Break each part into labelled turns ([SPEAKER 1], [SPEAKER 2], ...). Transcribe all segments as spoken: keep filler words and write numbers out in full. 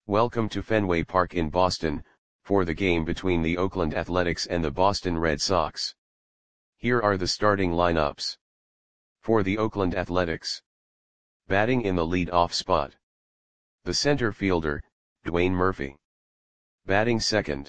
[SPEAKER 1] Welcome to Fenway Park in Boston, for the game between the Oakland Athletics and the Boston Red Sox. Here are the starting lineups. For the Oakland Athletics. Batting in the lead-off spot. The center fielder, Dwayne Murphy. Batting second.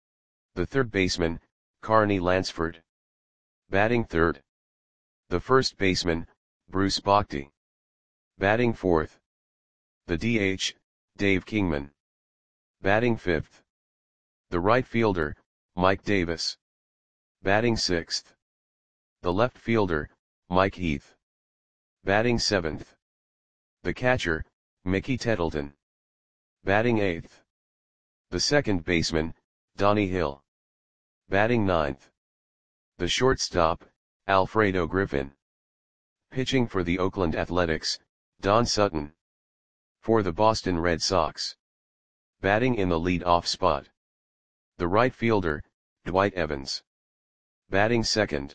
[SPEAKER 1] The third baseman, Carney Lansford. Batting third. The first baseman, Bruce Bochy. Batting fourth. The D H, Dave Kingman. Batting fifth. The right fielder, Mike Davis. Batting sixth. The left fielder, Mike Heath. Batting seventh. The catcher, Mickey Tettleton. Batting eighth. The second baseman, Donnie Hill. Batting ninth. The shortstop, Alfredo Griffin. Pitching for the Oakland Athletics, Don Sutton. For the Boston Red Sox. Batting in the lead-off spot. The right fielder, Dwight Evans. Batting second.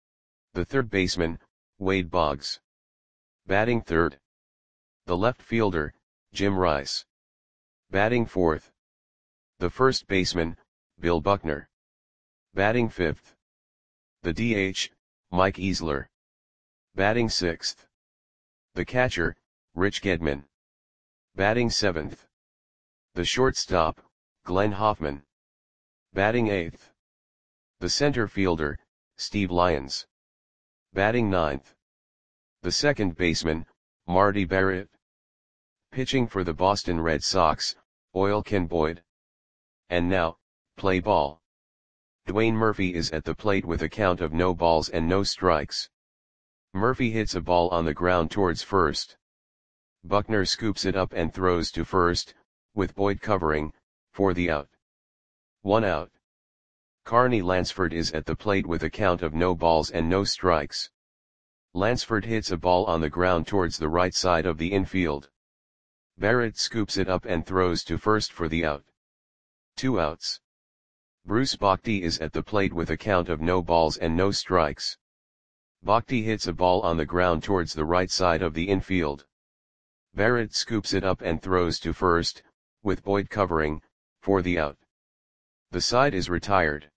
[SPEAKER 1] The third baseman, Wade Boggs. Batting third. The left fielder, Jim Rice. Batting fourth. The first baseman, Bill Buckner. Batting fifth. The D H, Mike Easler. Batting sixth. The catcher, Rich Gedman. Batting seventh. The shortstop, Glenn Hoffman. Batting eighth. The center fielder, Steve Lyons. Batting ninth. The second baseman, Marty Barrett. Pitching for the Boston Red Sox, Oil Ken Boyd. And now, play ball. Dwayne Murphy is at the plate with a count of no balls and no strikes. Murphy hits a ball on the ground towards first. Buckner scoops it up and throws to first, with Boyd covering, for the out. One out. Carney Lansford is at the plate with a count of no balls and no strikes. Lansford hits a ball on the ground towards the right side of the infield. Barrett scoops it up and throws to first for the out. Two outs. Bruce Bochy is at the plate with a count of no balls and no strikes. Bochy hits a ball on the ground towards the right side of the infield. Barrett scoops it up and throws to first, with Boyd covering, for the out. The side is retired.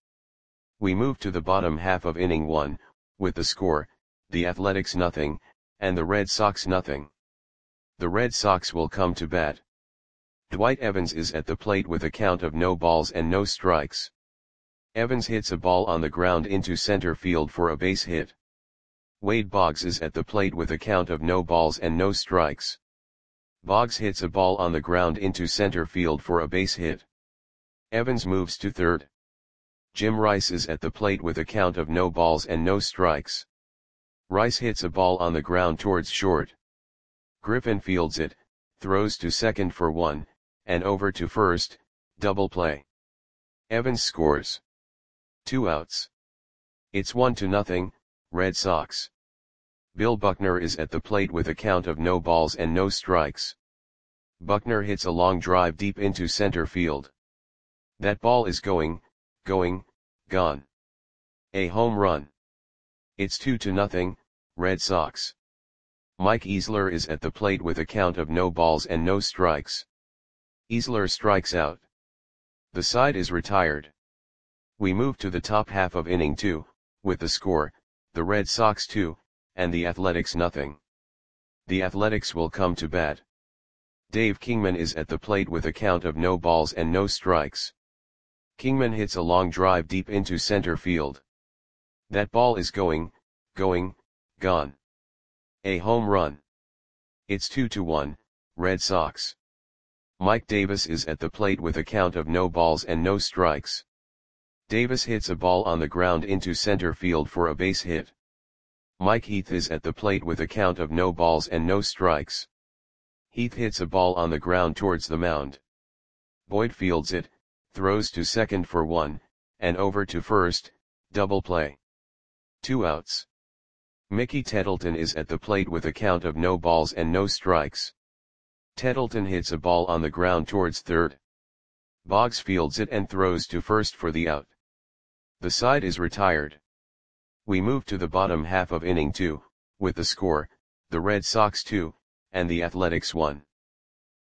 [SPEAKER 1] We move to the bottom half of inning one, with the score, the Athletics nothing, and the Red Sox nothing. The Red Sox will come to bat. Dwight Evans is at the plate with a count of no balls and no strikes. Evans hits a ball on the ground into center field for a base hit. Wade Boggs is at the plate with a count of no balls and no strikes. Boggs hits a ball on the ground into center field for a base hit. Evans moves to third. Jim Rice is at the plate with a count of no balls and no strikes. Rice hits a ball on the ground towards short. Griffin fields it, throws to second for one, and over to first, double play. Evans scores. Two outs. It's one to nothing, Red Sox. Bill Buckner is at the plate with a count of no balls and no strikes. Buckner hits a long drive deep into center field. That ball is going, going, gone. A home run. It's two to nothing, Red Sox. Mike Easler is at the plate with a count of no balls and no strikes. Easler strikes out. The side is retired. We move to the top half of inning two, with the score, the Red Sox two, and the Athletics nothing. The Athletics will come to bat. Dave Kingman is at the plate with a count of no balls and no strikes. Kingman hits a long drive deep into center field. That ball is going, going, gone. A home run. It's two to one, Red Sox. Mike Davis is at the plate with a count of no balls and no strikes. Davis hits a ball on the ground into center field for a base hit. Mike Heath is at the plate with a count of no balls and no strikes. Heath hits a ball on the ground towards the mound. Boyd fields it, throws to second for one, and over to first, double play. Two outs. Mickey Tettleton is at the plate with a count of no balls and no strikes. Tettleton hits a ball on the ground towards third. Boggs fields it and throws to first for the out. The side is retired. We move to the bottom half of inning two, with the score, the Red Sox two, and the Athletics one.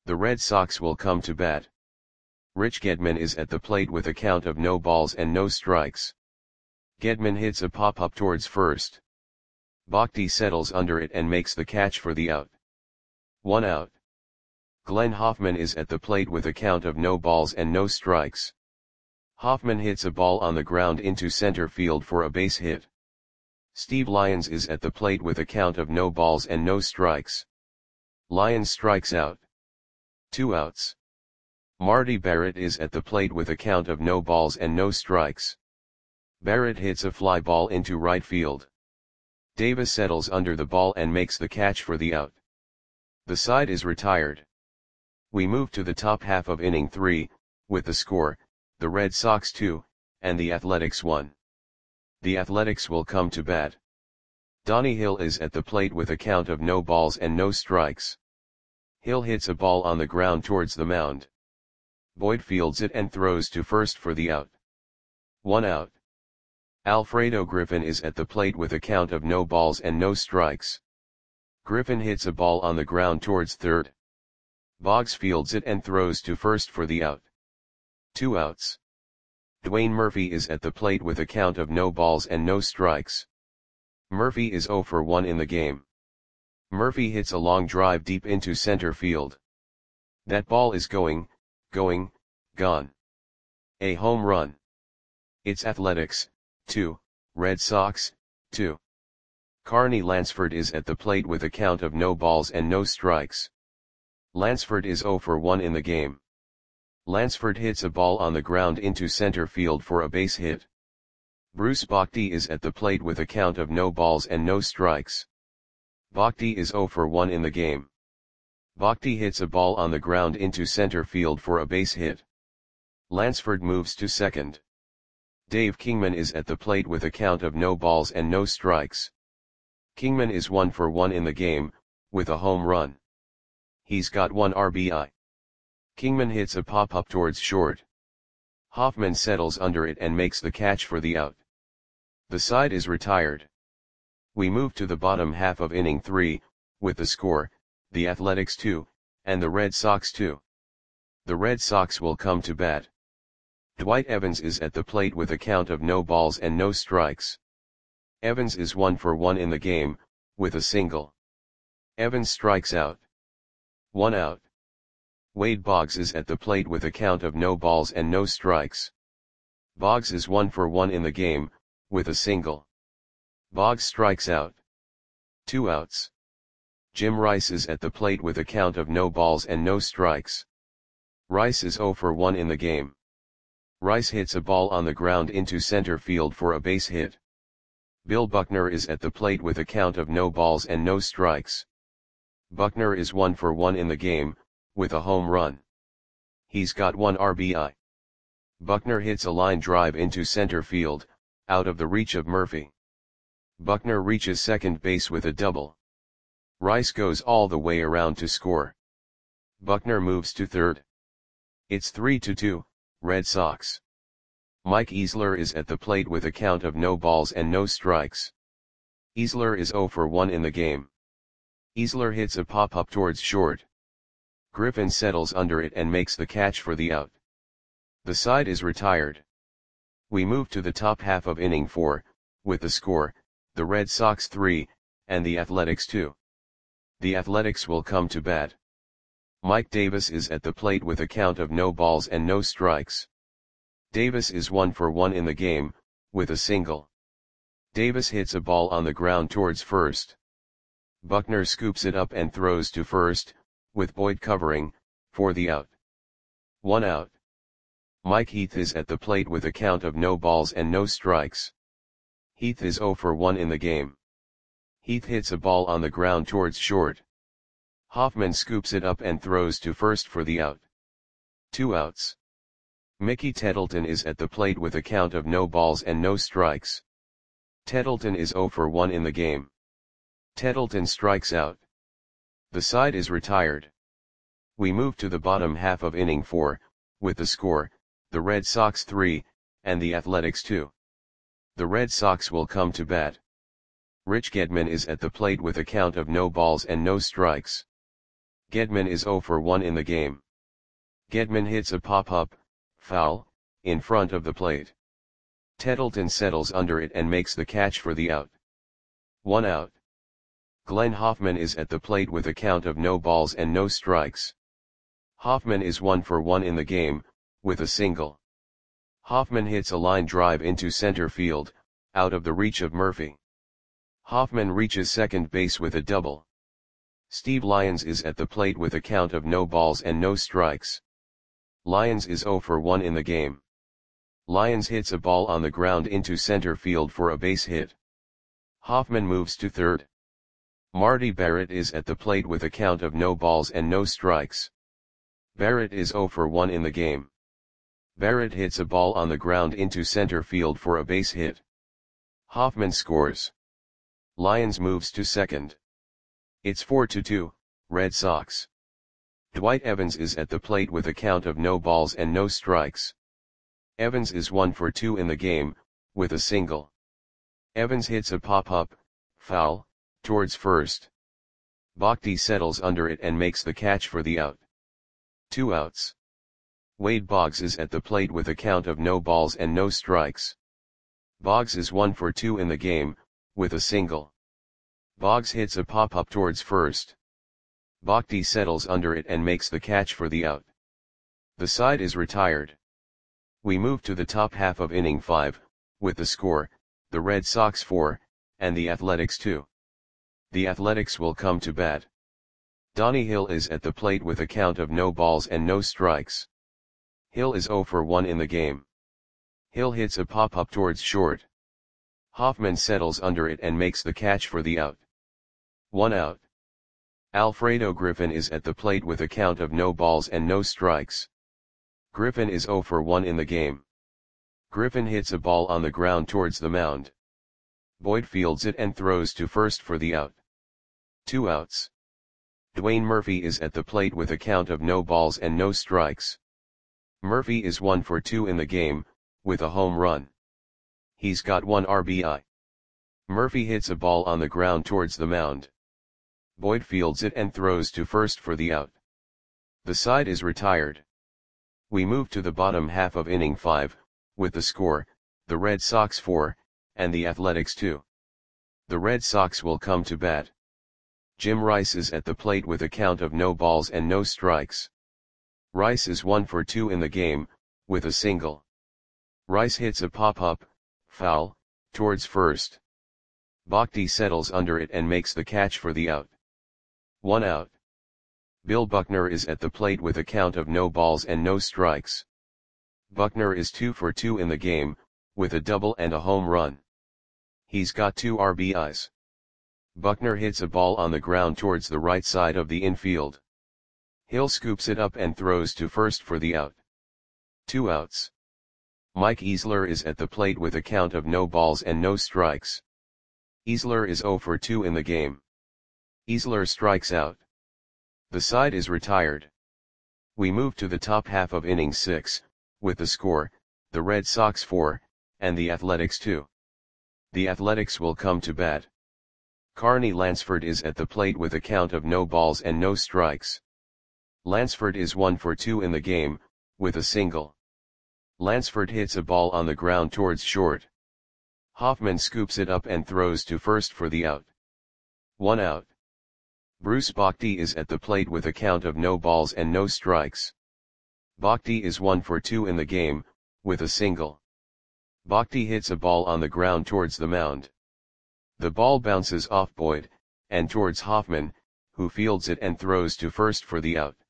[SPEAKER 1] The Red Sox will come to bat. Rich Gedman is at the plate with a count of no balls and no strikes. Gedman hits a pop-up towards first. Bhakti settles under it and makes the catch for the out. One out. Glenn Hoffman is at the plate with a count of no balls and no strikes. Hoffman hits a ball on the ground into center field for a base hit. Steve Lyons is at the plate with a count of no balls and no strikes. Lyons strikes out. Two outs. Marty Barrett is at the plate with a count of no balls and no strikes. Barrett hits a fly ball into right field. Davis settles under the ball and makes the catch for the out. The side is retired. We move to the top half of inning three, with the score, the Red Sox two, and the Athletics one. The Athletics will come to bat. Donnie Hill is at the plate with a count of no balls and no strikes. Hill hits a ball on the ground towards the mound. Boyd fields it and throws to first for the out. One out. Alfredo Griffin is at the plate with a count of no balls and no strikes. Griffin hits a ball on the ground towards third. Boggs fields it and throws to first for the out. Two outs. Dwayne Murphy is at the plate with a count of no balls and no strikes. Murphy is oh for one in the game. Murphy hits a long drive deep into center field. That ball is going, going, gone. A home run. It's Athletics, two, Red Sox, two. Carney Lansford is at the plate with a count of no balls and no strikes. Lansford is oh for one in the game. Lansford hits a ball on the ground into center field for a base hit. Bruce Bhakti is at the plate with a count of no balls and no strikes. Bhakti is oh for one in the game. Bhakti hits a ball on the ground into center field for a base hit. Lansford moves to second. Dave Kingman is at the plate with a count of no balls and no strikes. Kingman is one for one in the game, with a home run. He's got one R B I. Kingman hits a pop-up towards short. Hoffman settles under it and makes the catch for the out. The side is retired. We move to the bottom half of inning three, with the score, the Athletics two, and the Red Sox two. The Red Sox will come to bat. Dwight Evans is at the plate with a count of no balls and no strikes. Evans is one for one in the game, with a single. Evans strikes out. One out. Wade Boggs is at the plate with a count of no balls and no strikes. Boggs is one for one in the game, with a single. Boggs strikes out. Two outs. Jim Rice is at the plate with a count of no balls and no strikes. Rice is oh for one in the game. Rice hits a ball on the ground into center field for a base hit. Bill Buckner is at the plate with a count of no balls and no strikes. Buckner is one for one in the game, with a home run. He's got one R B I. Buckner hits a line drive into center field, out of the reach of Murphy. Buckner reaches second base with a double. Rice goes all the way around to score. Buckner moves to third. It's three to two, Red Sox. Mike Easler is at the plate with a count of no balls and no strikes. Easler is oh for one in the game. Easler hits a pop-up towards short. Griffin settles under it and makes the catch for the out. The side is retired. We move to the top half of inning four, with the score, the Red Sox three, and the Athletics two. The Athletics will come to bat. Mike Davis is at the plate with a count of no balls and no strikes. Davis is one for one in the game, with a single. Davis hits a ball on the ground towards first. Buckner scoops it up and throws to first, with Boyd covering, for the out. One out. Mike Heath is at the plate with a count of no balls and no strikes. Heath is oh for one in the game. Heath hits a ball on the ground towards short. Hoffman scoops it up and throws to first for the out. Two outs. Mickey Tettleton is at the plate with a count of no balls and no strikes. Tettleton is oh for one in the game. Tettleton strikes out. The side is retired. We move to the bottom half of inning four, with the score, the Red Sox three, and the Athletics two. The Red Sox will come to bat. Rich Gedman is at the plate with a count of no balls and no strikes. Gedman is zero for one in the game. Gedman hits a pop-up, foul, in front of the plate. Tettleton settles under it and makes the catch for the out. One out. Glenn Hoffman is at the plate with a count of no balls and no strikes. Hoffman is one for one in the game, with a single. Hoffman hits a line drive into center field, out of the reach of Murphy. Hoffman reaches second base with a double. Steve Lyons is at the plate with a count of no balls and no strikes. Lyons is zero for one in the game. Lyons hits a ball on the ground into center field for a base hit. Hoffman moves to third. Marty Barrett is at the plate with a count of no balls and no strikes. Barrett is zero for one in the game. Barrett hits a ball on the ground into center field for a base hit. Hoffman scores. Lyons moves to second. It's four to two, Red Sox. Dwight Evans is at the plate with a count of no balls and no strikes. Evans is one for two in the game, with a single. Evans hits a pop-up, foul, towards first. Bhakti settles under it and makes the catch for the out. Two outs. Wade Boggs is at the plate with a count of no balls and no strikes. Boggs is one for two in the game, with a single. Boggs hits a pop-up towards first. Bhakti settles under it and makes the catch for the out. The side is retired. We move to the top half of inning five, with the score, the Red Sox four, and the Athletics two. The Athletics will come to bat. Donnie Hill is at the plate with a count of no balls and no strikes. Hill is zero for one in the game. Hill hits a pop-up towards short. Hoffman settles under it and makes the catch for the out. One out. Alfredo Griffin is at the plate with a count of no balls and no strikes. Griffin is zero for one in the game. Griffin hits a ball on the ground towards the mound. Boyd fields it and throws to first for the out. Two outs. Dwayne Murphy is at the plate with a count of no balls and no strikes. Murphy is one for two in the game, with a home run. He's got one R B I. Murphy hits a ball on the ground towards the mound. Boyd fields it and throws to first for the out. The side is retired. We move to the bottom half of inning five, with the score, the Red Sox four, and the Athletics two. The Red Sox will come to bat. Jim Rice is at the plate with a count of no balls and no strikes. Rice is one for two in the game, with a single. Rice hits a pop-up, foul, towards first. Bhakti settles under it and makes the catch for the out. One out. Bill Buckner is at the plate with a count of no balls and no strikes. Buckner is two for two in the game, with a double and a home run. He's got two R B Is. Buckner hits a ball on the ground towards the right side of the infield. Hill scoops it up and throws to first for the out. Two outs. Mike Easler is at the plate with a count of no balls and no strikes. Easler is zero for two in the game. Easler strikes out. The side is retired. We move to the top half of inning six, with the score, the Red Sox four, and the Athletics two. The Athletics will come to bat. Carney Lansford is at the plate with a count of no balls and no strikes. Lansford is one for two in the game, with a single. Lansford hits a ball on the ground towards short. Hoffman scoops it up and throws to first for the out. One out. Bruce Bhakti is at the plate with a count of no balls and no strikes. Bhakti is one for two in the game, with a single. Bhakti hits a ball on the ground towards the mound. The ball bounces off Boyd, and towards Hoffman, who fields it and throws to first for the out.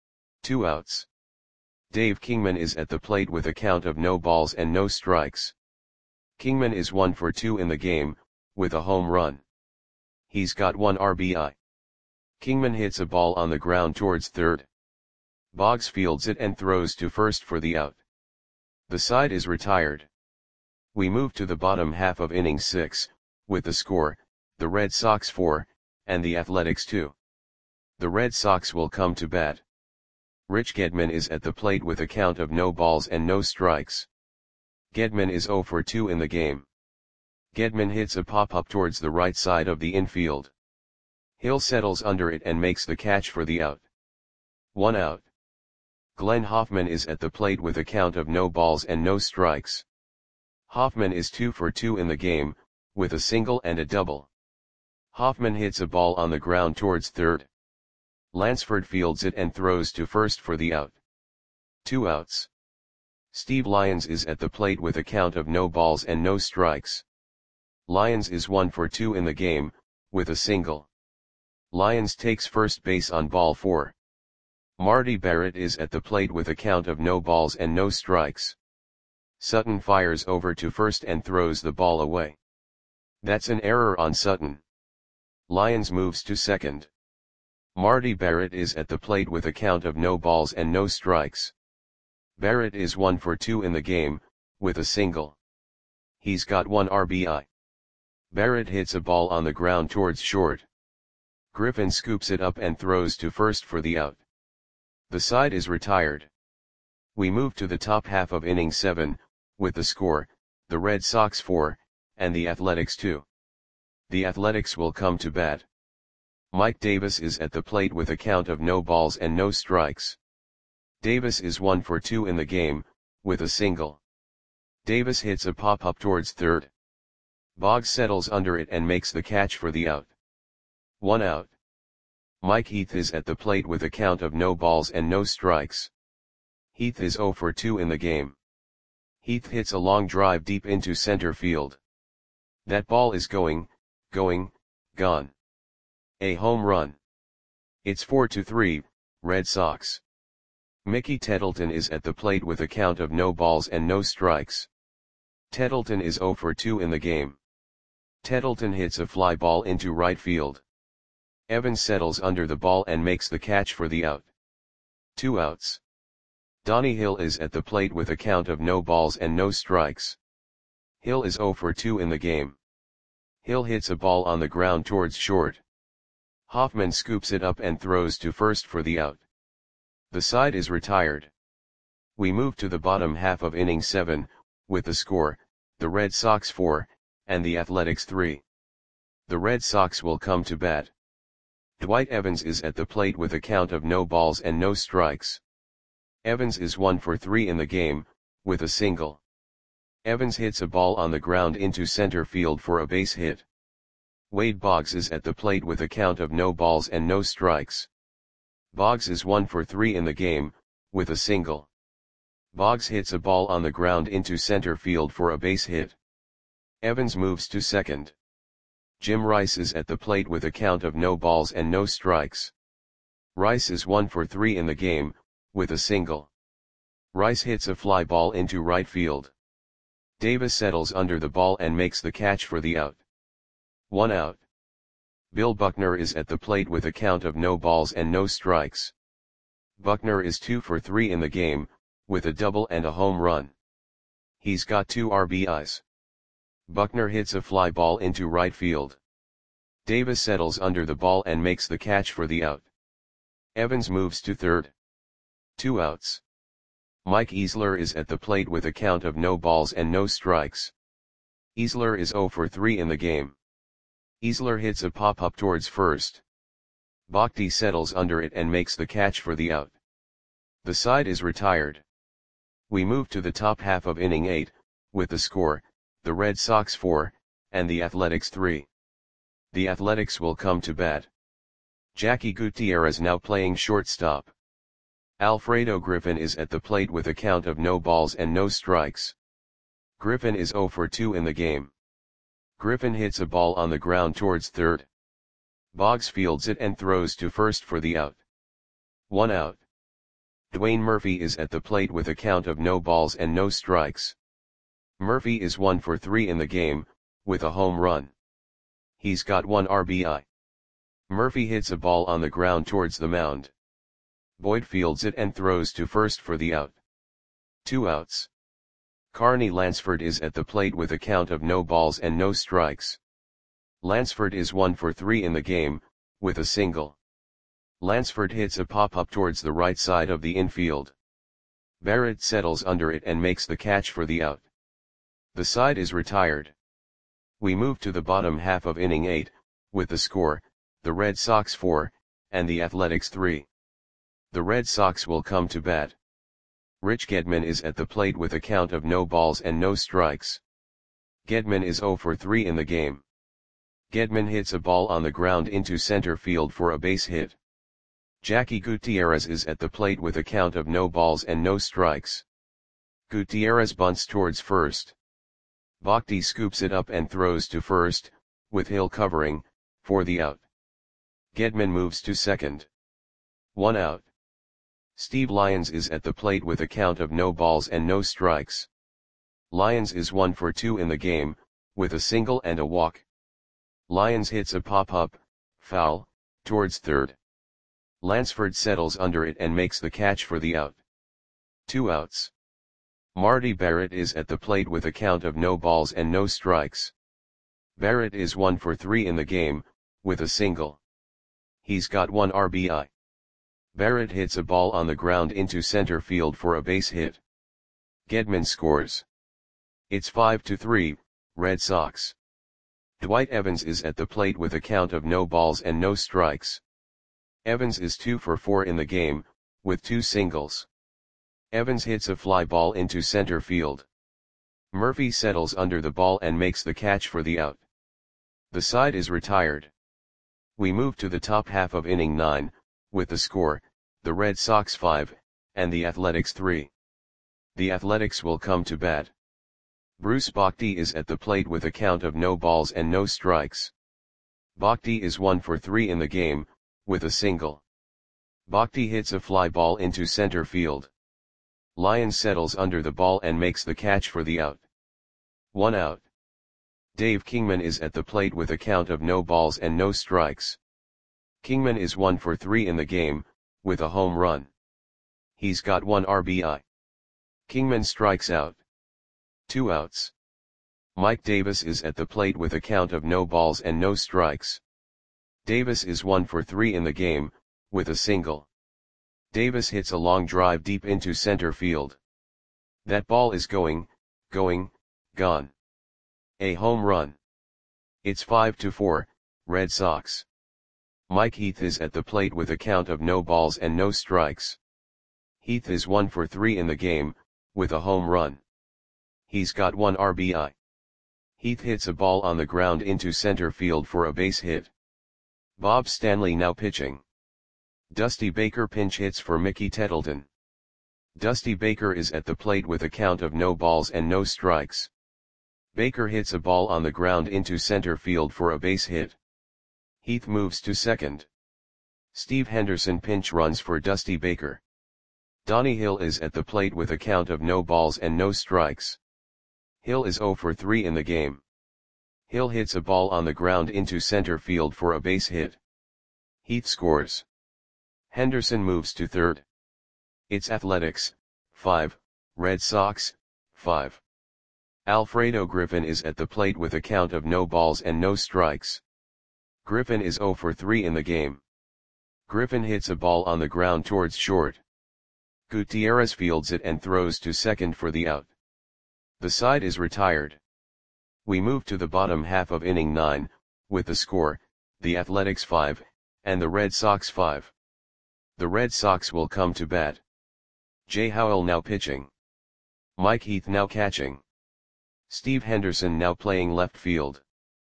[SPEAKER 1] Two outs. Dave Kingman is at the plate with a count of no balls and no strikes. Kingman is one for two in the game, with a home run. He's got one R B I. Kingman hits a ball on the ground towards third. Boggs fields it and throws to first for the out. The side is retired. We move to the bottom half of inning six, with the score, the Red Sox four, and the Athletics two. The Red Sox will come to bat. Rich Gedman is at the plate with a count of no balls and no strikes. Gedman is zero for two in the game. Gedman hits a pop-up towards the right side of the infield. Hill settles under it and makes the catch for the out. One out. Glenn Hoffman is at the plate with a count of no balls and no strikes. Hoffman is two for two in the game, with a single and a double. Hoffman hits a ball on the ground towards third. Lansford fields it and throws to first for the out. Two outs. Steve Lyons is at the plate with a count of no balls and no strikes. Lyons is one for two in the game, with a single. Lyons takes first base on ball four. Marty Barrett is at the plate with a count of no balls and no strikes. Sutton fires over to first and throws the ball away. That's an error on Sutton. Lyons moves to second. Marty Barrett is at the plate with a count of no balls and no strikes. Barrett is one for two in the game, with a single. He's got one R B I. Barrett hits a ball on the ground towards short. Griffin scoops it up and throws to first for the out. The side is retired. We move to the top half of inning seven, with the score, the Red Sox four, and the Athletics two. The Athletics will come to bat. Mike Davis is at the plate with a count of no balls and no strikes. Davis is one for two in the game, with a single. Davis hits a pop-up towards third. Boggs settles under it and makes the catch for the out. One out. Mike Heath is at the plate with a count of no balls and no strikes. Heath is zero for two in the game. Heath hits a long drive deep into center field. That ball is going, going, gone. A home run. It's four to three, Red Sox. Mickey Tettleton is at the plate with a count of no balls and no strikes. Tettleton is zero for two in the game. Tettleton hits a fly ball into right field. Evans settles under the ball and makes the catch for the out. Two outs. Donnie Hill is at the plate with a count of no balls and no strikes. Hill is zero for two in the game. Hill hits a ball on the ground towards short. Hoffman scoops it up and throws to first for the out. The side is retired. We move to the bottom half of inning seven, with the score, the Red Sox four, and the Athletics three. The Red Sox will come to bat. Dwight Evans is at the plate with a count of no balls and no strikes. Evans is one for three in the game, with a single. Evans hits a ball on the ground into center field for a base hit. Wade Boggs is at the plate with a count of no balls and no strikes. Boggs is one for three in the game, with a single. Boggs hits a ball on the ground into center field for a base hit. Evans moves to second. Jim Rice is at the plate with a count of no balls and no strikes. Rice is one for three in the game, with a single. Rice hits a fly ball into right field. Davis settles under the ball and makes the catch for the out. One out. Bill Buckner is at the plate with a count of no balls and no strikes. Buckner is two for three in the game, with a double and a home run. He's got two R B Is. Buckner hits a fly ball into right field. Davis settles under the ball and makes the catch for the out. Evans moves to third. Two outs. Mike Easler is at the plate with a count of no balls and no strikes. Easler is zero for three in the game. Easler hits a pop-up towards first. Bakhti settles under it and makes the catch for the out. The side is retired. We move to the top half of inning eight, with the score, the Red Sox four, and the Athletics three. The Athletics will come to bat. Jackie Gutierrez now playing shortstop. Alfredo Griffin is at the plate with a count of no balls and no strikes. Griffin is zero for two in the game. Griffin hits a ball on the ground towards third. Boggs fields it and throws to first for the out. One out. Dwayne Murphy is at the plate with a count of no balls and no strikes. Murphy is one for three in the game, with a home run. He's got one R B I. Murphy hits a ball on the ground towards the mound. Boyd fields it and throws to first for the out. Two outs. Carney Lansford is at the plate with a count of no balls and no strikes. Lansford is one for three in the game, with a single. Lansford hits a pop-up towards the right side of the infield. Barrett settles under it and makes the catch for the out. The side is retired. We move to the bottom half of inning eight, with the score, the Red Sox four, and the Athletics three. The Red Sox will come to bat. Rich Gedman is at the plate with a count of no balls and no strikes. Gedman is zero for three in the game. Gedman hits a ball on the ground into center field for a base hit. Jackie Gutierrez is at the plate with a count of no balls and no strikes. Gutierrez bunts towards first. Bhakti scoops it up and throws to first, with Hill covering, for the out. Gedman moves to second. One out. Steve Lyons is at the plate with a count of no balls and no strikes. Lyons is one for two in the game, with a single and a walk. Lyons hits a pop-up, foul, towards third. Lansford settles under it and makes the catch for the out. Two outs. Marty Barrett is at the plate with a count of no balls and no strikes. Barrett is one for three in the game, with a single. He's got one R B I. Barrett hits a ball on the ground into center field for a base hit. Gedman scores. It's five to three, Red Sox. Dwight Evans is at the plate with a count of no balls and no strikes. Evans is two for four in the game, with two singles. Evans hits a fly ball into center field. Murphy settles under the ball and makes the catch for the out. The side is retired. We move to the top half of inning nine, with the score, the Red Sox five, and the Athletics three. The Athletics will come to bat. Bruce Bhakti is at the plate with a count of no balls and no strikes. Bhakti is one for three in the game, with a single. Bhakti hits a fly ball into center field. Lyons settles under the ball and makes the catch for the out. One out. Dave Kingman is at the plate with a count of no balls and no strikes. Kingman is one for three in the game, with a home run. He's got one R B I. Kingman strikes out. Two outs. Mike Davis is at the plate with a count of no balls and no strikes. Davis is one for three in the game, with a single. Davis hits a long drive deep into center field. That ball is going, going, gone. A home run. It's five to four, Red Sox. Mike Heath is at the plate with a count of no balls and no strikes. Heath is one for three in the game, with a home run. He's got one R B I. Heath hits a ball on the ground into center field for a base hit. Bob Stanley now pitching. Dusty Baker pinch hits for Mickey Tettleton. Dusty Baker is at the plate with a count of no balls and no strikes. Baker hits a ball on the ground into center field for a base hit. Heath moves to second. Steve Henderson pinch runs for Dusty Baker. Donnie Hill is at the plate with a count of no balls and no strikes. Hill is zero for three in the game. Hill hits a ball on the ground into center field for a base hit. Heath scores. Henderson moves to third. It's Athletics, five, Red Sox, five. Alfredo Griffin is at the plate with a count of no balls and no strikes. Griffin is zero for three in the game. Griffin hits a ball on the ground towards short. Gutierrez fields it and throws to second for the out. The side is retired. We move to the bottom half of inning nine, with the score, the Athletics five, and the Red Sox five. The Red Sox will come to bat. Jay Howell now pitching. Mike Heath now catching. Steve Henderson now playing left field.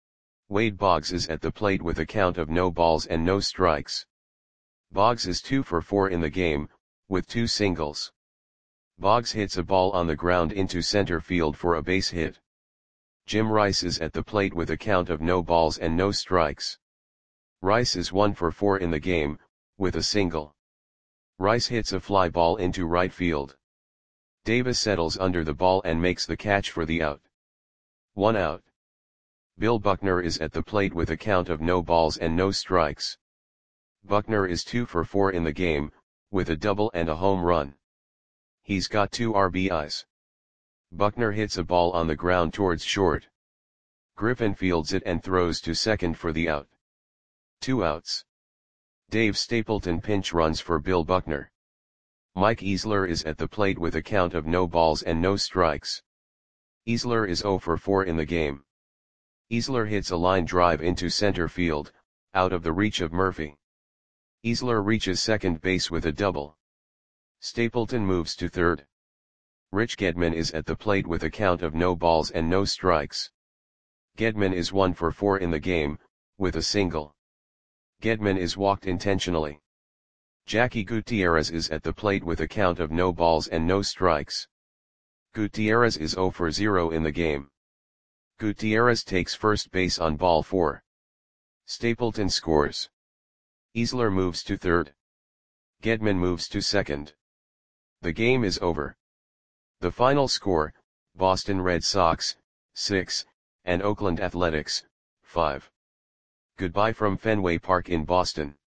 [SPEAKER 1] Wade Boggs is at the plate with a count of no balls and no strikes. Boggs is two for four in the game, with two singles. Boggs hits a ball on the ground into center field for a base hit. Jim Rice is at the plate with a count of no balls and no strikes. Rice is one for four in the game, with a single. Rice hits a fly ball into right field. Davis settles under the ball and makes the catch for the out. One out. Bill Buckner is at the plate with a count of no balls and no strikes. Buckner is two for four in the game, with a double and a home run. He's got two R B Is. Buckner hits a ball on the ground towards short. Griffin fields it and throws to second for the out. Two outs. Dave Stapleton pinch runs for Bill Buckner. Mike Easler is at the plate with a count of no balls and no strikes. Easler is zero for four in the game. Easler hits a line drive into center field, out of the reach of Murphy. Easler reaches second base with a double. Stapleton moves to third. Rich Gedman is at the plate with a count of no balls and no strikes. Gedman is one for four in the game, with a single. Gedman is walked intentionally. Jackie Gutierrez is at the plate with a count of no balls and no strikes. Gutierrez is zero for zero in the game. Gutierrez takes first base on ball four. Stapleton scores. Easler moves to third. Gedman moves to second. The game is over. The final score, Boston Red Sox, six, and Oakland Athletics, five. Goodbye from Fenway Park in Boston.